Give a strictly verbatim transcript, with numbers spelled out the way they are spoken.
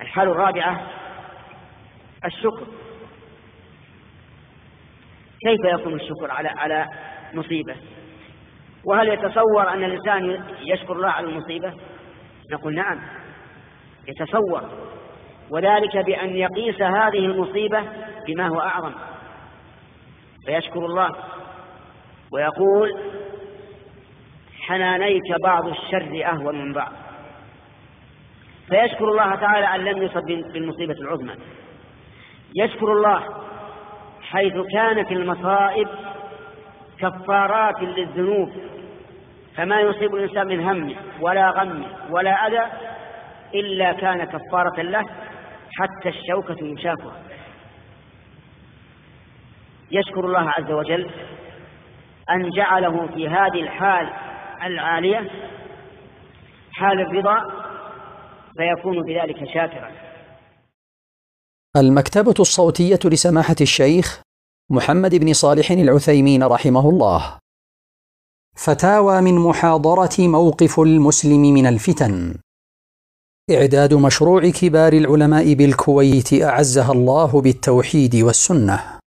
الحالة الرابعة الشكر. كيف يكون الشكر على على مصيبة؟ وهل يتصور أن الإنسان يشكر الله على المصيبة؟ نقول نعم يتصور، وذلك بأن يقيس هذه المصيبة بما هو أعظم فيشكر الله ويقول حنانيك بعض الشر أهون من بعض، فيشكر الله تعالى أن لم يصب بالمصيبة العظمى. يشكر الله حيث كانت المصائب كفارات للذنوب، فما يصيب الإنسان من هم ولا غم ولا أذى إلا كان كفارة له حتى الشوكة يشاكها. يشكر الله عز وجل أن جعله في هذه الحال العالية حال الرضا فيكون بذلك شاكرا. المكتبة الصوتية لسماحة الشيخ محمد بن صالح العثيمين رحمه الله. فتاوى من محاضرة موقف المسلم من الفتن. إعداد مشروع كبار العلماء بالكويت أعزها الله بالتوحيد والسنة.